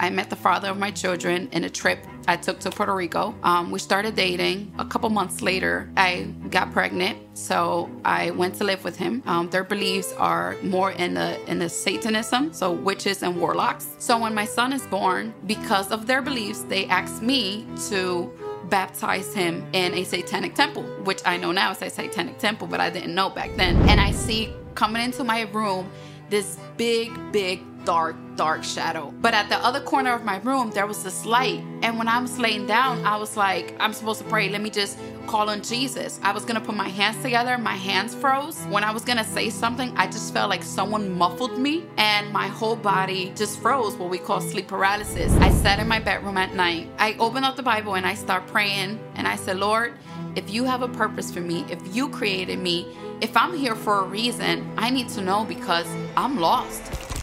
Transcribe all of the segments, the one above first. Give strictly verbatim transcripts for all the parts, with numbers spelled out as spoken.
I met the father of my children in a trip I took to Puerto Rico. Um, we started dating. A couple months later, I got pregnant, so I went to live with him. Um, their beliefs are more in the in the Satanism, so witches and warlocks. So when my son is born, because of their beliefs, they asked me to baptize him in a satanic temple, which I know now is a satanic temple, but I didn't know back then. And I see coming into my room this big, big, dark, dark shadow. But at the other corner of my room, there was this light. And when I was laying down, I was like, I'm supposed to pray. Let me just call on Jesus. I was going to put my hands together. My hands froze. When I was going to say something, I just felt like someone muffled me and my whole body just froze, what we call sleep paralysis. I sat in my bedroom at night. I opened up the Bible and I started praying. And I said, Lord, if you have a purpose for me, if you created me, if I'm here for a reason, I need to know because I'm lost.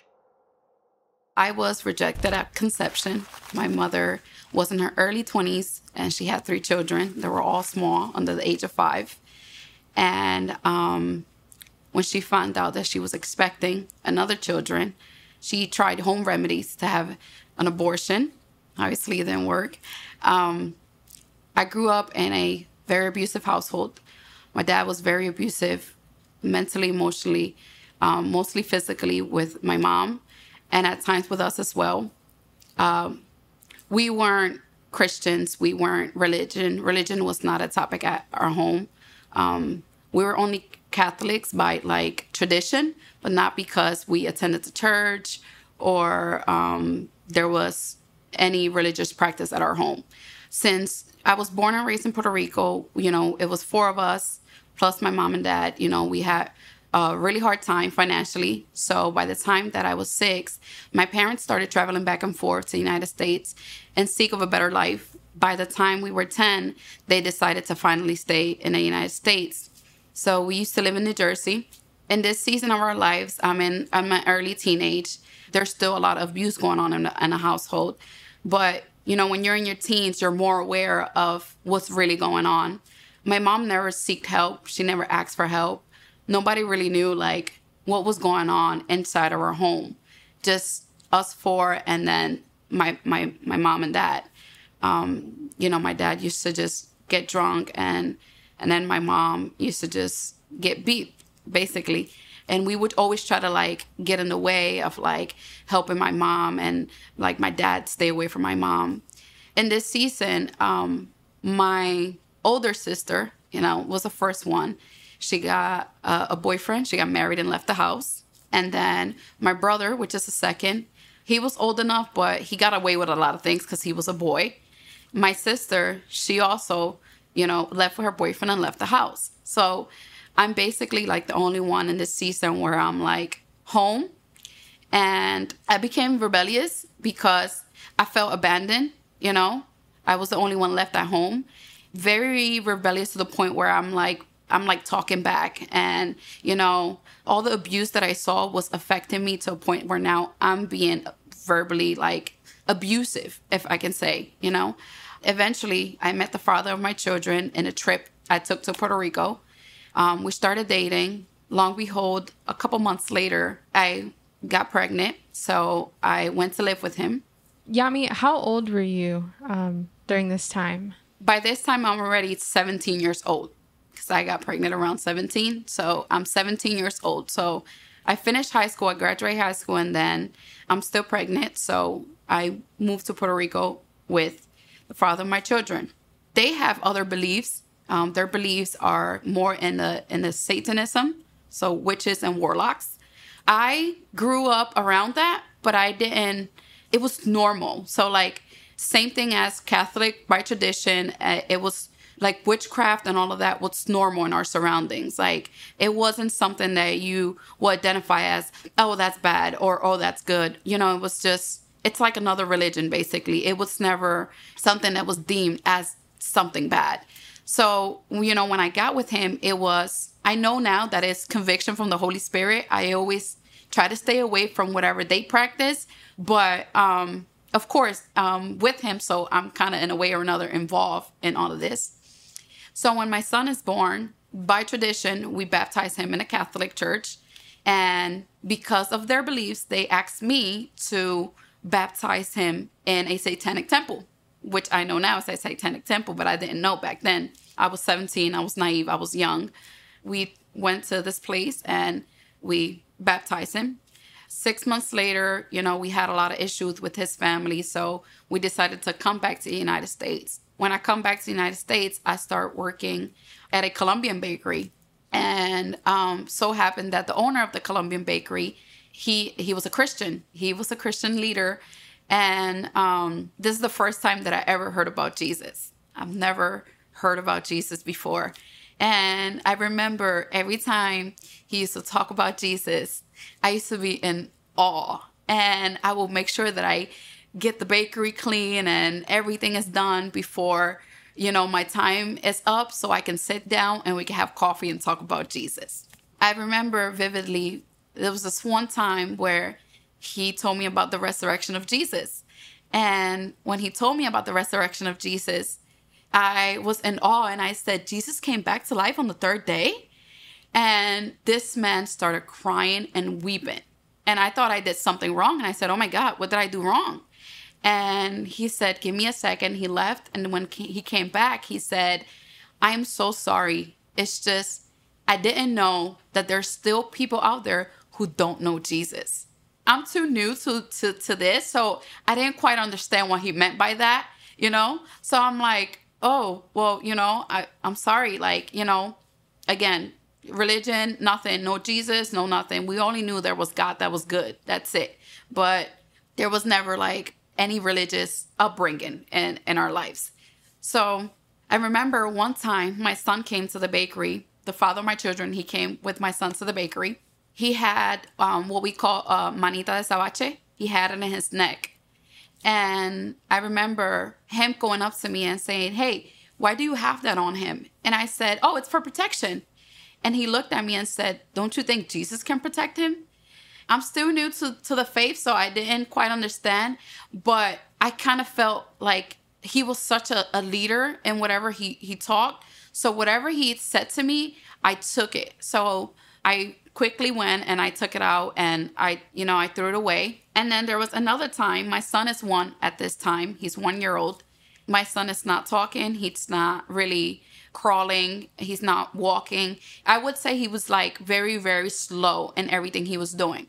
I was rejected at conception. My mother was in her early twenties and she had three children. They were all small, under the age of five. And um, when she found out that she was expecting another children, she tried home remedies to have an abortion. Obviously, it didn't work. Um, I grew up in a very abusive household. My dad was very abusive, mentally, emotionally, um, mostly physically with my mom, and at times with us as well. Um, we weren't Christians. We weren't religion. Religion was not a topic at our home. Um, we were only Catholics by like tradition, but not because we attended the church or um, there was any religious practice at our home. Since I was born and raised in Puerto Rico, you know, it was four of us, plus my mom and dad. You know, we had a really hard time financially. So by the time that I was six, my parents started traveling back and forth to the United States in seek of a better life. By the time we were ten, they decided to finally stay in the United States. So we used to live in New Jersey. In this season of our lives, I'm in I'm my early teenage. There's still a lot of abuse going on in the, in the household. But, you know, when you're in your teens, you're more aware of what's really going on. My mom never sought help. She never asked for help. Nobody really knew, like, what was going on inside of our home. Just us four and then my my, my mom and dad. Um, you know, my dad used to just get drunk and and then my mom used to just get beat, basically. And we would always try to, like, get in the way of, like, helping my mom and, like, my dad stay away from my mom. In this season, um, my older sister, you know, was the first one. She got uh, a boyfriend. She got married and left the house. And then my brother, which is the second, he was old enough, but he got away with a lot of things because he was a boy. My sister, she also, you know, left with her boyfriend and left the house. So I'm basically like the only one in this season where I'm like home. And I became rebellious because I felt abandoned, you know. I was the only one left at home. Very rebellious to the point where I'm like, I'm like talking back. And, you know, all the abuse that I saw was affecting me to a point where now I'm being verbally like abusive, if I can say, you know. Eventually, I met the father of my children in a trip I took to Puerto Rico. Um, we started dating. Long behold, a couple months later, I got pregnant. So I went to live with him. Yami, how old were you um, during this time? By this time, I'm already seventeen years old because I got pregnant around seventeen. So I'm seventeen years old. So I finished high school. I graduated high school and then I'm still pregnant. So I moved to Puerto Rico with the father of my children. They have other beliefs. Um, their beliefs are more in the in the Satanism, so witches and warlocks. I grew up around that, but I didn't, it was normal. So like, same thing as Catholic by tradition, uh, it was like witchcraft and all of that was normal in our surroundings. Like, it wasn't something that you would identify as, oh, that's bad, or oh, that's good. You know, it was just, it's like another religion, basically. It was never something that was deemed as something bad. So, you know, when I got with him, it was, I know now that it's conviction from the Holy Spirit. I always try to stay away from whatever they practice. But, um, of course, um, with him, so I'm kind of in a way or another involved in all of this. So when my son is born, by tradition, we baptize him in a Catholic church. And because of their beliefs, they asked me to baptized him in a satanic temple, which I know now is a satanic temple, but I didn't know back then. I was seventeen. I was naive. I was young. We went to this place and we baptized him. Six months later, you know, we had a lot of issues with his family. So we decided to come back to the United States. When I come back to the United States, I start working at a Colombian bakery. And um, so happened that the owner of the Colombian bakery, he he was a Christian. He was a Christian leader. And um, this is the first time that I ever heard about Jesus. I've never heard about Jesus before. And I remember every time he used to talk about Jesus, I used to be in awe. And I will make sure that I get the bakery clean and everything is done before, you know, my time is up so I can sit down and we can have coffee and talk about Jesus. I remember vividly, there was this one time where he told me about the resurrection of Jesus. And when he told me about the resurrection of Jesus, I was in awe and I said, Jesus came back to life on the third day? And this man started crying and weeping. And I thought I did something wrong. And I said, oh my God, what did I do wrong? And he said, give me a second. He left. And when he came back, he said, I'm so sorry. It's just, I didn't know that there's still people out there who don't know Jesus. I'm too new to, to, to this. So I didn't quite understand what he meant by that, you know? So I'm like, oh, well, you know, I, I'm sorry. Like, you know, again, religion, nothing, no Jesus, no nothing. We only knew there was God that was good. That's it. But there was never like any religious upbringing in, in our lives. So I remember one time my son came to the bakery, the father of my children, he came with my son to the bakery. He had um, what we call a manita de sabache. He had it in his neck. And I remember him going up to me and saying, hey, why do you have that on him? And I said, oh, it's for protection. And he looked at me and said, don't you think Jesus can protect him? I'm still new to, to the faith, so I didn't quite understand. But I kind of felt like he was such a, a leader in whatever he, he talked. So whatever he said to me, I took it. So I quickly went and I took it out and I, you know, I threw it away. And then there was another time. My son is one at this time. He's one year old. My son is not talking. He's not really crawling. He's not walking. I would say he was like very, very slow in everything he was doing.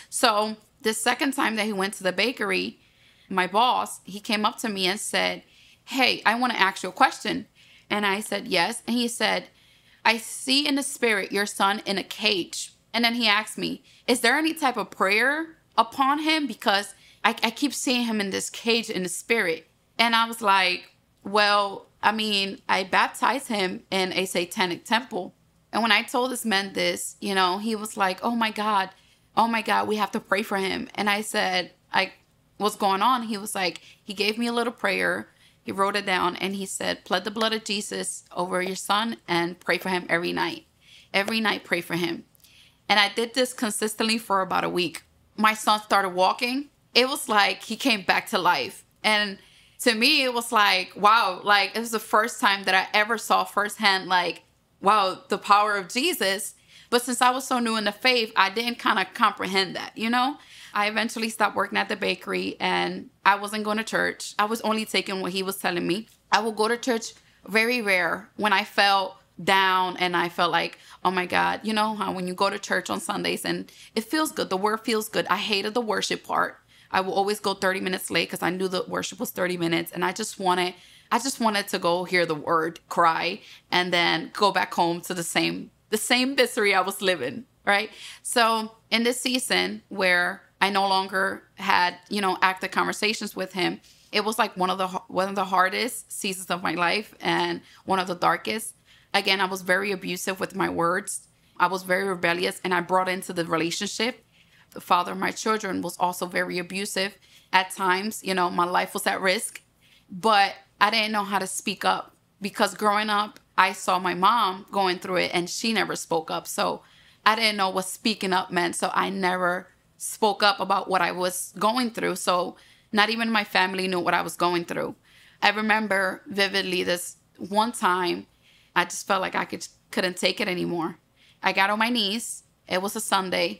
So the second time that he went to the bakery, my boss, he came up to me and said, hey, I want to ask you a question. And I said, yes. And he said, I see in the spirit your son in a cage. And then he asked me, is there any type of prayer upon him? Because I, I keep seeing him in this cage in the spirit. And I was like, well, I mean, I baptized him in a satanic temple. And when I told this man this, you know, he was like, oh my God, oh my God, we have to pray for him. And I said, like, what's going on? He was like, he gave me a little prayer. He wrote it down and he said, plead the blood of Jesus over your son and pray for him every night. Every night, pray for him. And I did this consistently for about a week. My son started walking. It was like he came back to life. And to me, it was like, wow, like it was the first time that I ever saw firsthand, like, wow, the power of Jesus. But since I was so new in the faith, I didn't kind of comprehend that, you know? I eventually stopped working at the bakery and I wasn't going to church. I was only taking what he was telling me. I would go to church very rare when I felt down and I felt like, oh my God, you know how when you go to church on Sundays and it feels good, the word feels good. I hated the worship part. I would always go thirty minutes late because I knew the worship was thirty minutes and I just wanted, I just wanted to go hear the word, cry, and then go back home to the same, the same misery I was living, right? So in this season where I no longer had, you know, active conversations with him, it was like one of the one of the hardest seasons of my life and one of the darkest. Again, I was very abusive with my words. I was very rebellious and I brought into the relationship. The father of my children was also very abusive. At times, you know, my life was at risk, but I didn't know how to speak up because growing up, I saw my mom going through it and she never spoke up. So I didn't know what speaking up meant. So I never spoke up about what I was going through. So not even my family knew what I was going through. I remember vividly this one time, I just felt like I could, couldn't take it anymore. I got on my knees. It was a Sunday.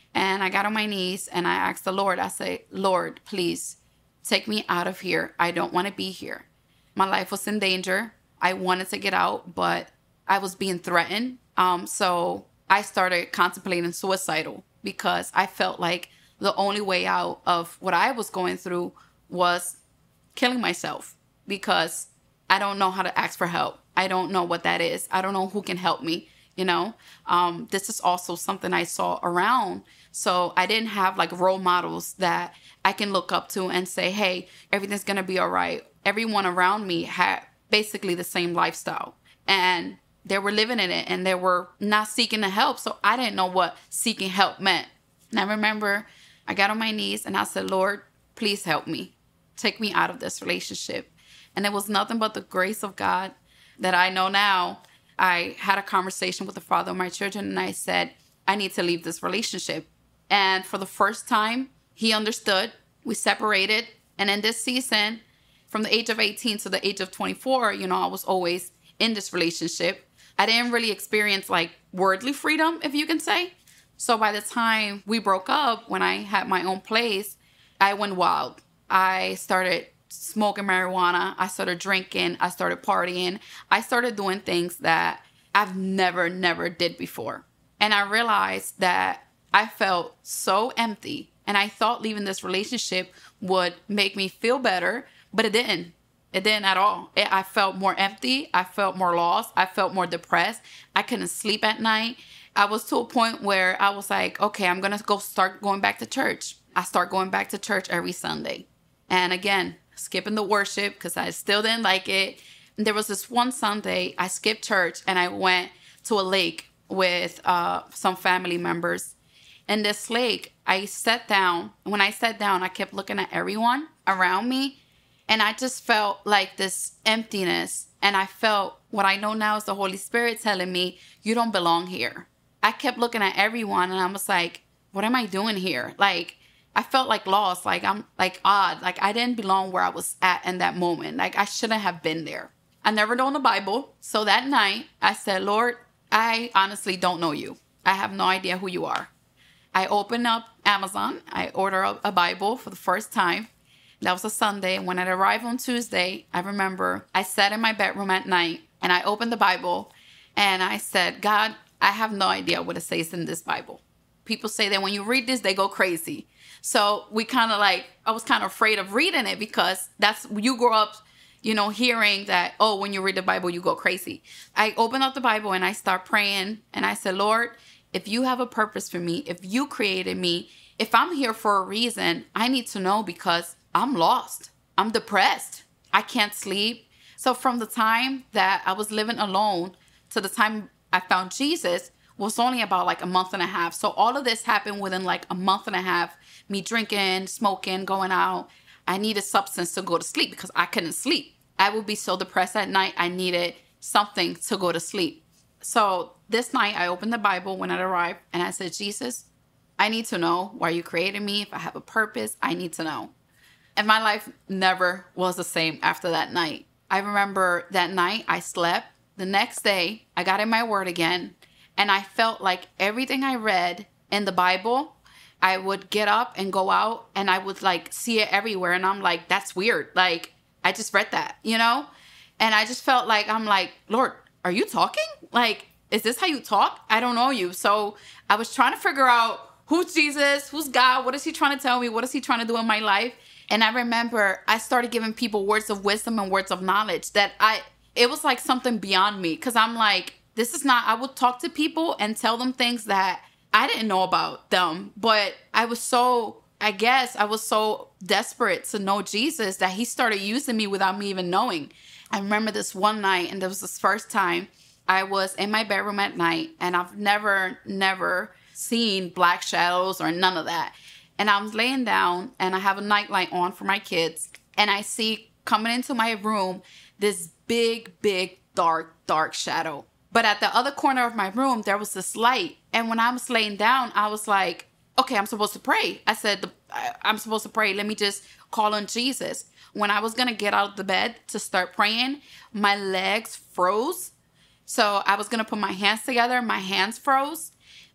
And I got on my knees and I asked the Lord, I said, Lord, please take me out of here. I don't want to be here. My life was in danger. I wanted to get out, but I was being threatened. Um, so I started contemplating suicidal because I felt like the only way out of what I was going through was killing myself, because I don't know how to ask for help. I don't know what that is. I don't know who can help me. You know, um, this is also something I saw around. So I didn't have like role models that I can look up to and say, hey, everything's going to be all right. Everyone around me had basically the same lifestyle and they were living in it and they were not seeking the help. So I didn't know what seeking help meant. And I remember I got on my knees and I said, Lord, please help me. Take me out of this relationship. And it was nothing but the grace of God that I know now. I had a conversation with the father of my children and I said, I need to leave this relationship. And for the first time, he understood. We separated. And in this season, from the age of eighteen to the age of twenty-four, you know, I was always in this relationship. I didn't really experience like worldly freedom, if you can say. So by the time we broke up, when I had my own place, I went wild. I started smoking marijuana. I started drinking. I started partying. I started doing things that I've never, never did before. And I realized that I felt so empty. And I thought leaving this relationship would make me feel better, but it didn't. It didn't at all. It, I felt more empty. I felt more lost. I felt more depressed. I couldn't sleep at night. I was to a point where I was like, okay, I'm going to go start going back to church. I start going back to church every Sunday. And again, skipping the worship because I still didn't like it. And there was this one Sunday I skipped church and I went to a lake with uh, some family members. In this lake, I sat down. When I sat down, I kept looking at everyone around me. And I just felt like this emptiness. And I felt what I know now is the Holy Spirit telling me, you don't belong here. I kept looking at everyone and I was like, what am I doing here? Like, I felt like lost, like I'm like odd, like I didn't belong where I was at in that moment. Like I shouldn't have been there. I never known the Bible. So that night I said, Lord, I honestly don't know you. I have no idea who you are. I opened up Amazon. I ordered a Bible for the first time. That was a Sunday. When it arrived on Tuesday, I remember I sat in my bedroom at night and I opened the Bible and I said, God, I have no idea what it says in this Bible. People say that when you read this, they go crazy. So we kind of like, I was kind of afraid of reading it because that's, you grow up, you know, hearing that, oh, when you read the Bible, you go crazy. I opened up the Bible and I start praying and I said, Lord, if you have a purpose for me, if you created me, if I'm here for a reason, I need to know because I'm lost. I'm depressed. I can't sleep. So from the time that I was living alone to the time I found Jesus was only about like a month and a half. So all of this happened within like a month and a half. Me drinking, smoking, going out. I needed substance to go to sleep because I couldn't sleep. I would be so depressed at night. I needed something to go to sleep. So this night I opened the Bible when it arrived and I said, Jesus, I need to know why you created me. If I have a purpose, I need to know. And my life never was the same after that night. I remember that night I slept. The next day I got in my word again. And I felt like everything I read in the Bible, I would get up and go out and I would like see it everywhere. And I'm like, that's weird. Like, I just read that, you know? And I just felt like, I'm like, Lord, are you talking? Like, is this how you talk? I don't know you. So I was trying to figure out who's Jesus, who's God, what is he trying to tell me? What is he trying to do in my life? And I remember I started giving people words of wisdom and words of knowledge that I, it was like something beyond me. Cause I'm like, this is not, I would talk to people and tell them things that I didn't know about them. But I was so, I guess I was so desperate to know Jesus that he started using me without me even knowing. I remember this one night, and it was this first time I was in my bedroom at night, and I've never, never seen black shadows or none of that. And I was laying down, and I have a nightlight on for my kids, and I see coming into my room this big, big, dark, dark shadow. But at the other corner of my room, there was this light. And when I was laying down, I was like, okay, I'm supposed to pray. I said, I'm supposed to pray. Let me just call on Jesus. When I was going to get out of the bed to start praying, my legs froze. So I was going to put my hands together. My hands froze.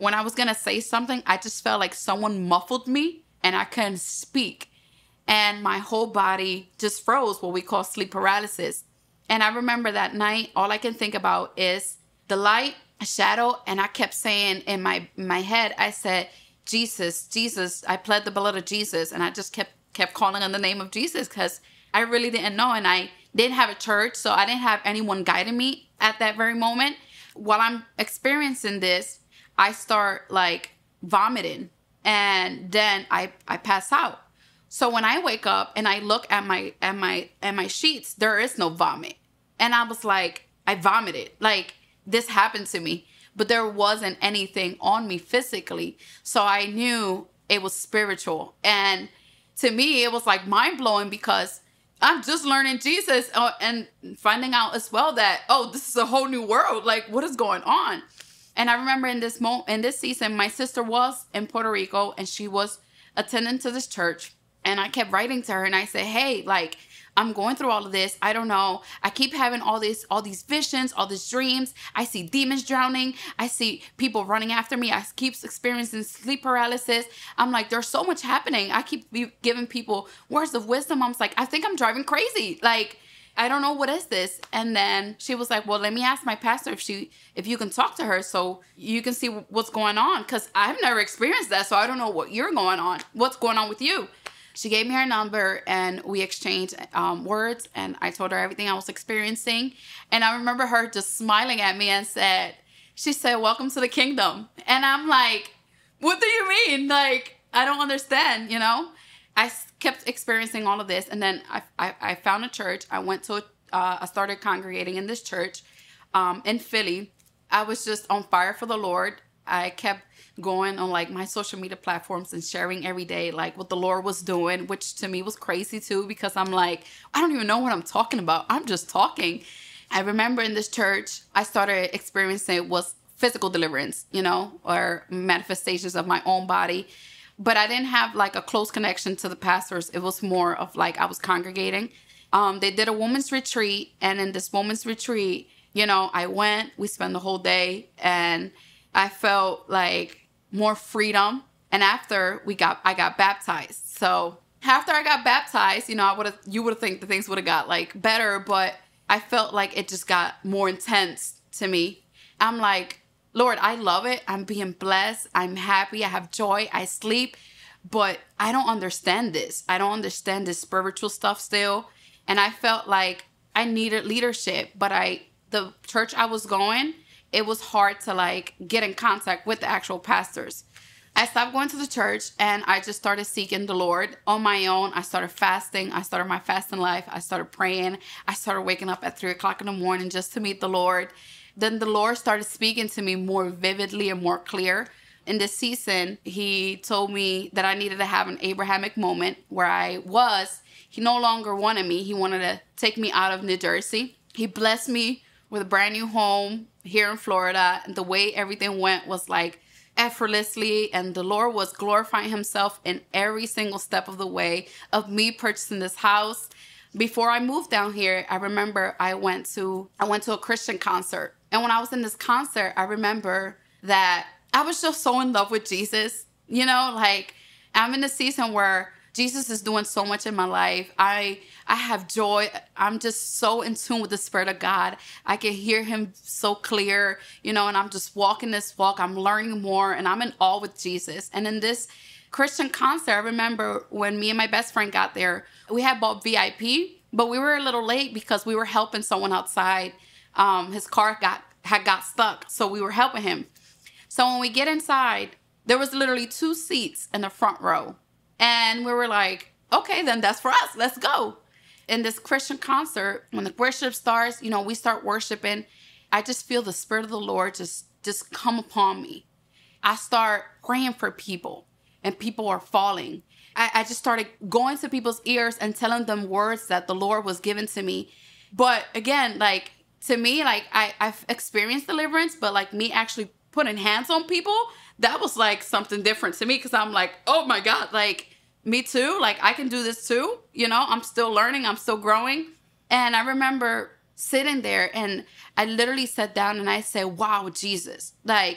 when I was going to say something, I just felt like someone muffled me and I couldn't speak. And my whole body just froze, what we call sleep paralysis. And I remember that night, all I can think about is the light, a shadow. And I kept saying in my, my head, I said, Jesus, Jesus, I pled the blood of Jesus. And I just kept, kept calling on the name of Jesus because I really didn't know. And I didn't have a church, so I didn't have anyone guiding me at that very moment. While I'm experiencing this, I start like vomiting and then I, I pass out. So when I wake up and I look at my at my at my sheets, there is no vomit. And I was like, I vomited. Like this happened to me, but there wasn't anything on me physically. So I knew it was spiritual. And to me, it was like mind blowing because I'm just learning Jesus uh, and finding out as well that, oh, this is a whole new world. Like, what is going on? And I remember in this mo- in this season, my sister was in Puerto Rico and she was attending to this church. And I kept writing to her and I said, hey, like, I'm going through all of this. I don't know. I keep having all this, all these visions, all these dreams. I see demons drowning. I see people running after me. I keep experiencing sleep paralysis. I'm like, there's so much happening. I keep giving people words of wisdom. I was like, I think I'm driving crazy. Like, I don't know what is this. And then she was like, well, let me ask my pastor if she, if you can talk to her so you can see what's going on. Because I've never experienced that. So I don't know what you're going on. What's going on with you? She gave me her number and we exchanged um, words and I told her everything I was experiencing. And I remember her just smiling at me and said, she said, welcome to the kingdom. And I'm like, what do you mean? Like, I don't understand, you know? I kept experiencing all of this. And then I, I, I found a church. I went to, a, uh, I started congregating in this church um, in Philly. I was just on fire for the Lord. I kept going on like my social media platforms and sharing every day like what the Lord was doing, which to me was crazy too, because I'm like, I don't even know what I'm talking about. I'm just talking. I remember in this church, I started experiencing was physical deliverance, you know, or manifestations of my own body. But I didn't have like a close connection to the pastors. It was more of like I was congregating. Um, they did a women's retreat. And in this women's retreat, you know, I went, we spent the whole day and I felt like more freedom. And after we got, I got baptized. So after I got baptized, you know, I would have, you would have think the things would have got like better, but I felt like it just got more intense to me. I'm like, Lord, I love it. I'm being blessed. I'm happy. I have joy. I sleep, but I don't understand this. I don't understand this spiritual stuff still. And I felt like I needed leadership, but I, the church I was going, it was hard to like get in contact with the actual pastors. I stopped going to the church and I just started seeking the Lord on my own. I started fasting. I started my fasting life. I started praying. I started waking up at three o'clock in the morning just to meet the Lord. Then the Lord started speaking to me more vividly and more clear. In this season, he told me that I needed to have an Abrahamic moment where I was. He no longer wanted me. He wanted to take me out of New Jersey. He blessed me with a brand new home here in Florida. And the way everything went was like effortlessly. And the Lord was glorifying himself in every single step of the way of me purchasing this house. Before I moved down here, I remember I went to I went to a Christian concert. And when I was in this concert, I remember that I was just so in love with Jesus. You know, like I'm in a season where Jesus is doing so much in my life. I I have joy. I'm just so in tune with the Spirit of God. I can hear him so clear, you know, and I'm just walking this walk. I'm learning more and I'm in awe with Jesus. And in this Christian concert, I remember when me and my best friend got there, we had bought V I P, but we were a little late because we were helping someone outside. Um, his car got had got stuck, so we were helping him. So when we get inside, there was literally two seats in the front row. And we were like, okay, then that's for us. Let's go. In this Christian concert, when the worship starts, you know, we start worshiping. I just feel the Spirit of the Lord just, just come upon me. I start praying for people and people are falling. I, I just started going to people's ears and telling them words that the Lord was giving to me. But again, like to me, like I, I've experienced deliverance, but like me actually putting hands on people, that was like something different to me because I'm like, oh my God, like me too. Like I can do this too. You know, I'm still learning. I'm still growing. And I remember sitting there and I literally sat down and I said, wow, Jesus, like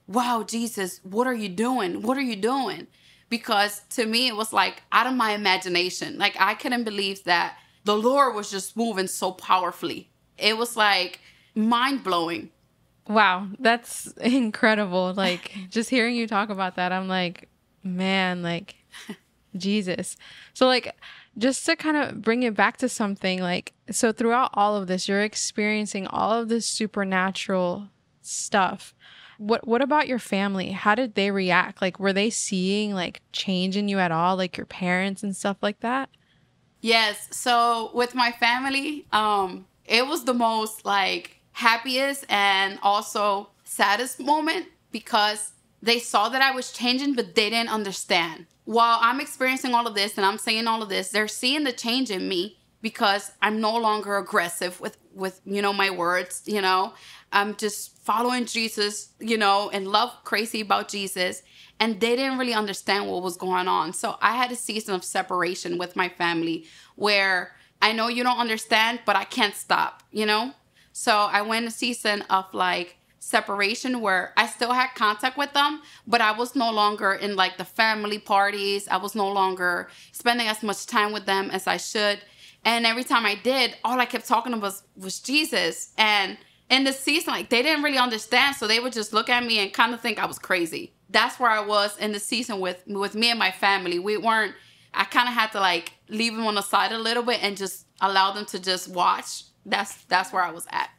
wow, Jesus, what are you doing? What are you doing? Because to me, it was like out of my imagination. Like I couldn't believe that the Lord was just moving so powerfully. It was like mind blowing. Wow, that's incredible. Like just hearing you talk about that, I'm like, man, like Jesus. So like, just to kind of bring it back to something, like, so throughout all of this, you're experiencing all of this supernatural stuff. What what about your family? How did they react? Like, were they seeing like change in you at all? Like your parents and stuff like that? Yes. So with my family, um, it was the most like happiest and also saddest moment because they saw that I was changing, but they didn't understand. While I'm experiencing all of this and I'm saying all of this, they're seeing the change in me because I'm no longer aggressive with, with, you know, my words, you know, I'm just following Jesus, you know, and love crazy about Jesus. And they didn't really understand what was going on. So I had a season of separation with my family where I know you don't understand, but I can't stop, you know? So I went a season of like separation where I still had contact with them, but I was no longer in like the family parties. I was no longer spending as much time with them as I should. And every time I did, all I kept talking about was, was Jesus. And in the season, like they didn't really understand. So they would just look at me and kind of think I was crazy. That's where I was in the season with, with me and my family. We weren't, I kind of had to like leave them on the side a little bit and just allow them to just watch. That's, that's where I was at.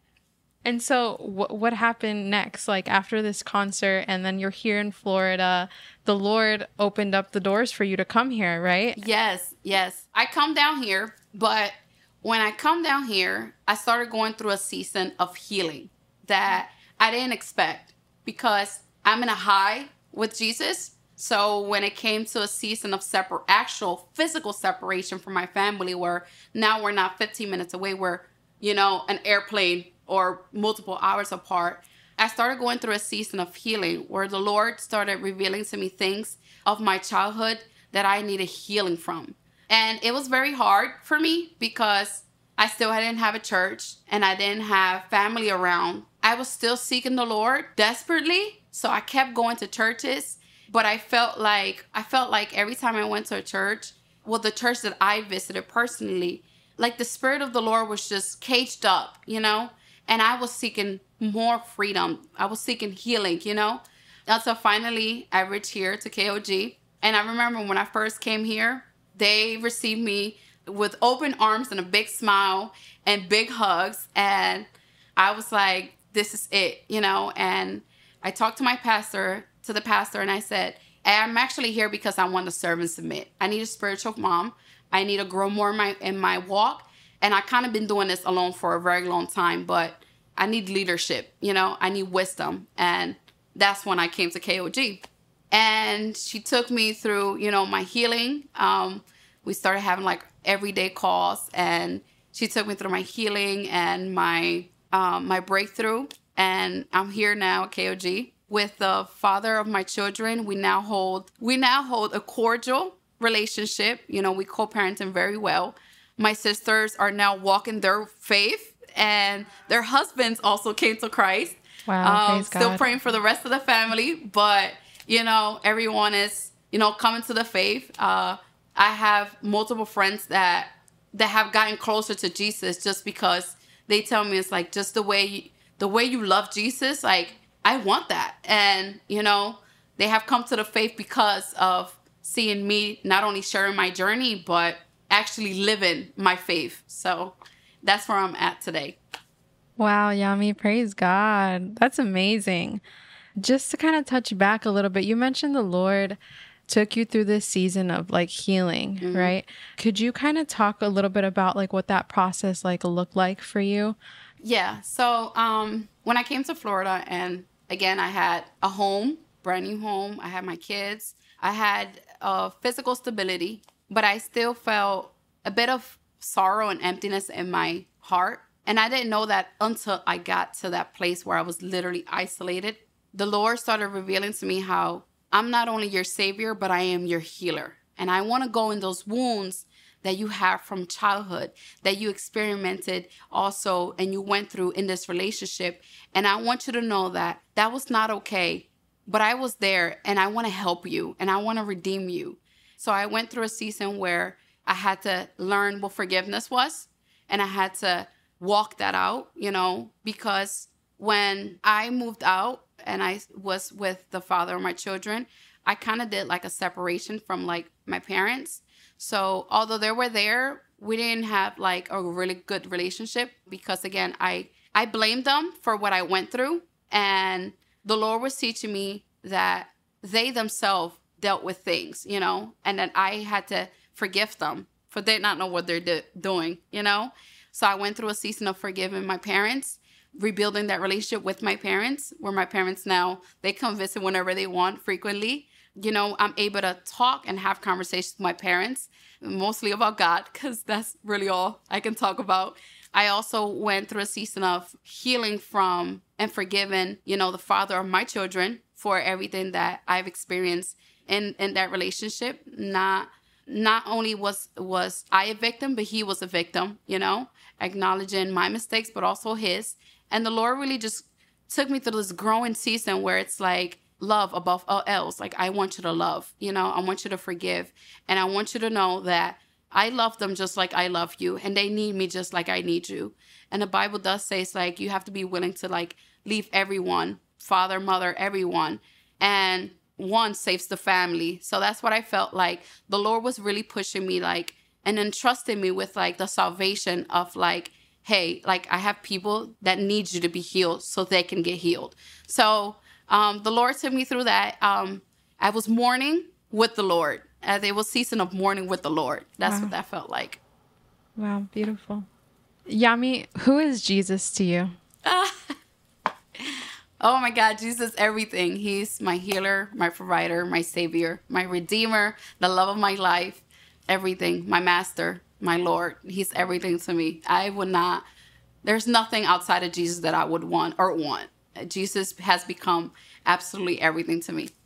And so wh- what happened next? Like after this concert and then you're here in Florida, the Lord opened up the doors for you to come here, right? Yes, yes. I come down here, but when I come down here, I started going through a season of healing that I didn't expect because I'm in a high with Jesus. So when it came to a season of separate, actual physical separation from my family, where now we're not fifteen minutes away, we're, you know, an airplane or multiple hours apart, I started going through a season of healing where the Lord started revealing to me things of my childhood that I needed healing from. And it was very hard for me because I still didn't have a church and I didn't have family around. I was still seeking the Lord desperately. So I kept going to churches, but I felt like, I felt like every time I went to a church, well, the church that I visited personally, like the Spirit of the Lord was just caged up, you know? And I was seeking more freedom. I was seeking healing, you know? And so finally, I reached here to K O G. And I remember when I first came here, they received me with open arms and a big smile and big hugs. And I was like, this is it, you know? And I talked to my pastor, to the pastor, and I said, I'm actually here because I want to serve and submit. I need a spiritual mom. I need to grow more in my, in my walk. And I kind of been doing this alone for a very long time, but I need leadership, you know, I need wisdom. And that's when I came to K O G. And she took me through, you know, my healing. Um, we started having like everyday calls, and she took me through my healing and my um, my breakthrough. And I'm here now at K O G with the father of my children. We now hold we now hold a cordial relationship. You know, we co-parenting very well. My sisters are now walking their faith, and their husbands also came to Christ. Wow, um, praise still God. praying for the rest of the family, but, you know, everyone is, you know, coming to the faith. Uh, I have multiple friends that that have gotten closer to Jesus just because they tell me it's like just the way you, the way you love Jesus, like, I want that. And, you know, they have come to the faith because of seeing me not only sharing my journey, but actually living my faith. So that's where I'm at today. Wow, Yami, praise God. That's amazing. Just to kind of touch back a little bit, you mentioned the Lord took you through this season of like healing, mm-hmm. right? Could you kind of talk a little bit about like what that process like looked like for you? Yeah. So um, when I came to Florida, and again, I had a home, brand new home. I had my kids. I had uh, physical stability, but I still felt a bit of sorrow and emptiness in my heart. And I didn't know that until I got to that place where I was literally isolated. The Lord started revealing to me how I'm not only your savior, but I am your healer. And I want to go in those wounds that you have from childhood, that you experimented also and you went through in this relationship. And I want you to know that that was not okay, but I was there and I want to help you and I want to redeem you. So I went through a season where I had to learn what forgiveness was, and I had to walk that out, you know, because when I moved out and I was with the father of my children, I kind of did like a separation from like my parents. So although they were there, we didn't have like a really good relationship because, again, I, I blamed them for what I went through. And the Lord was teaching me that they themselves dealt with things, you know, and that I had to forgive them for they not know what they're do- doing, you know. So I went through a season of forgiving my parents, rebuilding that relationship with my parents, where my parents now, they come visit whenever they want, frequently. You know, I'm able to talk and have conversations with my parents, mostly about God, because that's really all I can talk about. I also went through a season of healing from and forgiving, you know, the father of my children for everything that I've experienced in, in that relationship. Not not only was was I a victim, but he was a victim, you know, acknowledging my mistakes, but also his. And the Lord really just took me through this growing season where it's like, love above all else. Like, I want you to love, you know, I want you to forgive. And I want you to know that I love them just like I love you. And they need me just like I need you. And the Bible does say it's like, you have to be willing to like leave everyone, father, mother, everyone. And one saves the family. So that's what I felt like the Lord was really pushing me, like, and entrusting me with like the salvation of like, hey, like I have people that need you to be healed so they can get healed. So Um, the Lord took me through that. Um, I was mourning with the Lord. As it was season of mourning with the Lord. That's wow. what that felt like. Wow, beautiful. Yami, who is Jesus to you? Oh my God, Jesus is everything. He's my healer, my provider, my savior, my redeemer, the love of my life, everything, my master, my Lord. He's everything to me. I would not, there's nothing outside of Jesus that I would want or want. Jesus has become absolutely everything to me.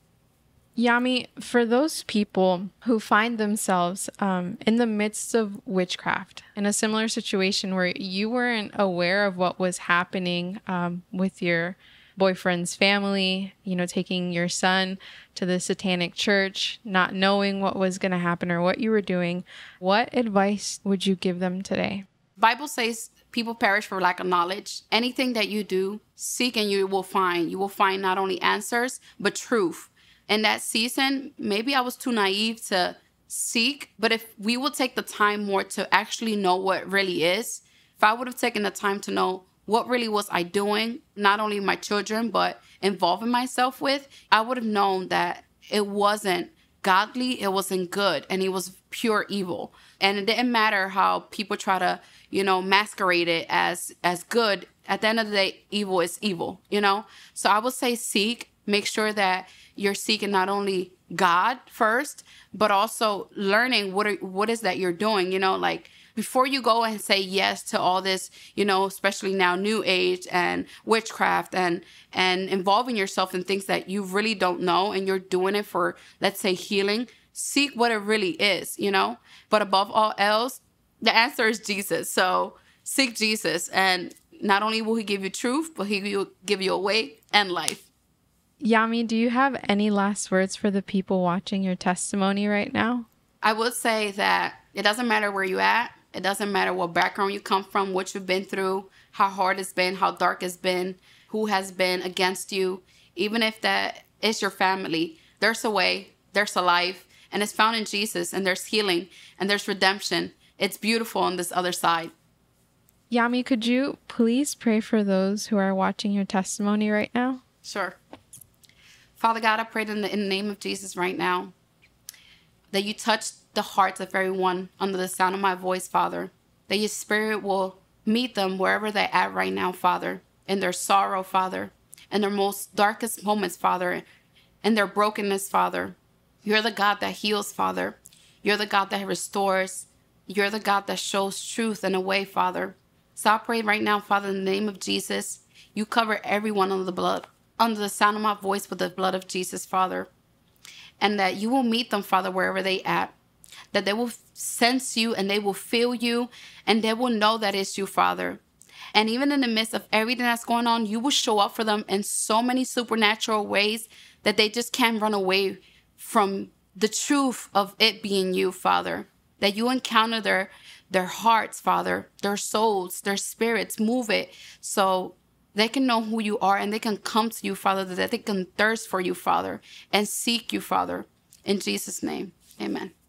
Yami, for those people who find themselves um, in the midst of witchcraft, in a similar situation where you weren't aware of what was happening um, with your boyfriend's family, you know, taking your son to the satanic church, not knowing what was going to happen or what you were doing, what advice would you give them today? Bible says people perish for lack of knowledge. Anything that you do, seek and you will find. You will find not only answers, but truth. In that season, maybe I was too naive to seek, but if we would take the time more to actually know what really is, if I would have taken the time to know what really was I doing, not only my children, but involving myself with, I would have known that it wasn't godly, it wasn't good, and it was pure evil. And it didn't matter how people try to, you know, masquerade it as as good. At the end of the day, evil is evil, you know? So I would say seek, make sure that you're seeking not only God first, but also learning what are, what is that you're doing, you know, like before you go and say yes to all this, you know, especially now new age and witchcraft and and involving yourself in things that you really don't know and you're doing it for, let's say, healing, seek what it really is, you know. But above all else, the answer is Jesus. So seek Jesus, and not only will he give you truth, but he will give you a way and life. Yami, do you have any last words for the people watching your testimony right now? I would say that it doesn't matter where you're at. It doesn't matter what background you come from, what you've been through, how hard it's been, how dark it's been, who has been against you. Even if that is your family, there's a way, there's a life, and it's found in Jesus, and there's healing, and there's redemption. It's beautiful on this other side. Yami, could you please pray for those who are watching your testimony right now? Sure. Father God, I pray in the, in the name of Jesus right now that you touch the hearts of everyone under the sound of my voice, Father. That your spirit will meet them wherever they're at right now, Father. In their sorrow, Father. In their most darkest moments, Father. In their brokenness, Father. You're the God that heals, Father. You're the God that restores. You're the God that shows truth in a way, Father. So I pray right now, Father, in the name of Jesus, you cover everyone under the blood, under the sound of my voice with the blood of Jesus, Father. And that you will meet them, Father, wherever they at. that they will sense you and they will feel you and they will know that it's you, Father. And even in the midst of everything that's going on, you will show up for them in so many supernatural ways that they just can't run away from the truth of it being you, Father. That you encounter their, their hearts, Father, their souls, their spirits, move it so they can know who you are and they can come to you, Father, that they can thirst for you, Father, and seek you, Father. In Jesus' name, amen.